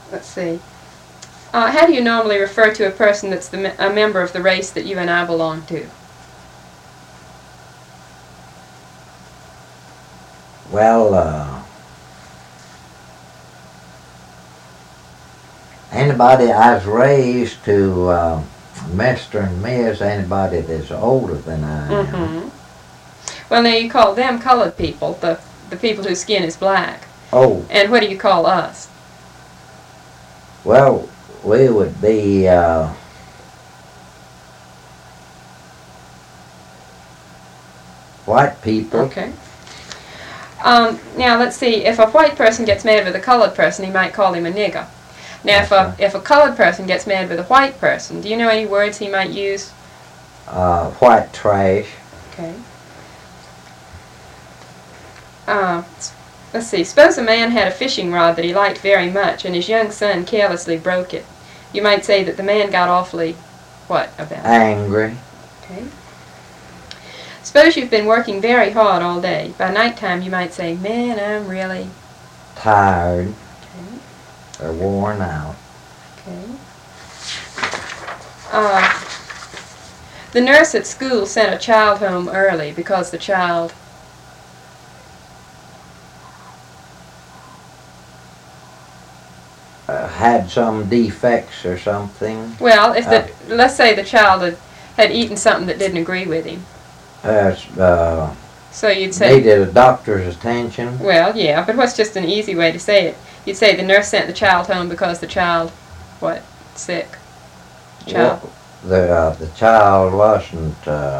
let's see. How do you normally refer to a person that's a member of the race that you and I belong to? Well, anybody I was raised to Mr. and Miss, anybody that's older than I am. Mm-hmm. Well, now you call them colored people, the people whose skin is black. Oh. And what do you call us? Well, we would be white people. Okay. Now let's see. If a white person gets mad with a colored person, he might call him a nigger. Now, if a colored person gets mad with a white person, do you know any words he might use? White trash. Okay. Let's see. Suppose a man had a fishing rod that he liked very much, and his young son carelessly broke it. You might say that the man got awfully, what about it? Angry. Okay. Suppose you've been working very hard all day. By nighttime, you might say, "Man, I'm really tired." Okay. Or worn out. Okay. The nurse at school sent a child home early because the child had some defects or something. Well, if let's say the child had eaten something that didn't agree with him. So you'd say needed a doctor's attention. Well, yeah, but what's just an easy way to say it? You'd say the nurse sent the child home because the child, what, sick? Child. Well, the child wasn't.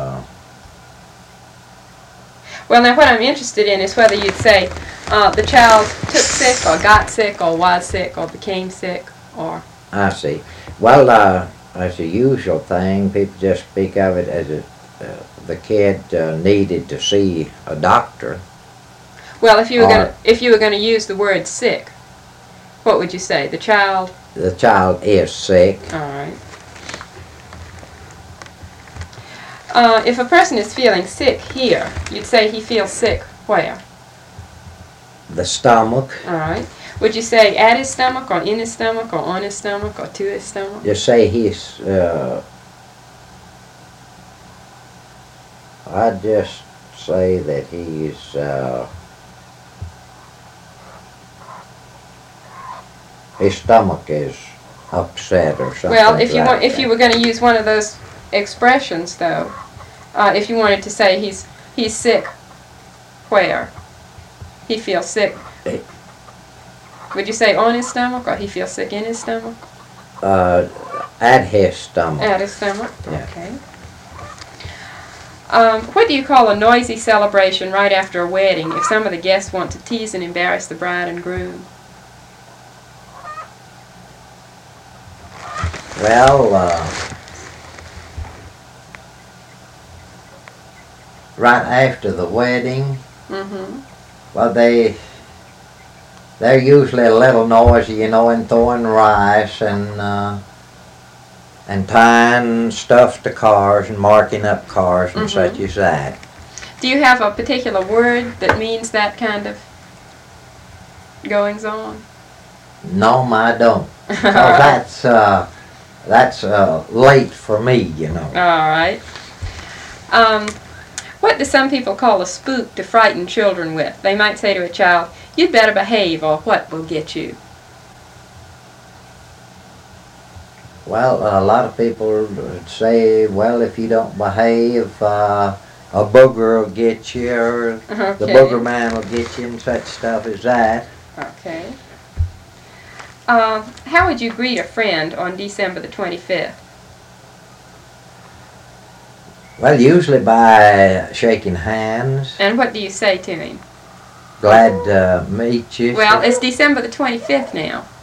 Well, now what I'm interested in is whether you'd say the child took sick or got sick or was sick or became sick or... I see. Well, as a usual thing, people just speak of it as the kid needed to see a doctor. Well, if you were going to use the word sick, what would you say? The child? The child is sick. All right. If a person is feeling sick here, you'd say he feels sick where? The stomach. All right. Would you say at his stomach or in his stomach or on his stomach or to his stomach? You say he's... I'd just say that he's... his stomach is upset or something. Well, if you were going to use one of those expressions, though, if you wanted to say he's sick, where? He feels sick. Would you say on his stomach, or he feels sick in his stomach? At his stomach. At his stomach. Yeah. Okay. What do you call a noisy celebration right after a wedding if some of the guests want to tease and embarrass the bride and groom? Well, right after the wedding, well, they're usually a little noisy, you know, in throwing rice and tying stuff to cars and marking up cars and such as that. Do you have a particular word that means that kind of goings on? No, I don't. That's late for me, you know. All right. What do some people call a spook to frighten children with? They might say to a child, "You'd better behave or what will get you." Well, a lot of people would say, well, if you don't behave, a booger will get you, or the booger man will get you, and such stuff as that. Okay. How would you greet a friend on December the 25th? Well, usually by shaking hands. And what do you say to him? Glad to meet you. Well, it's December the 25th now.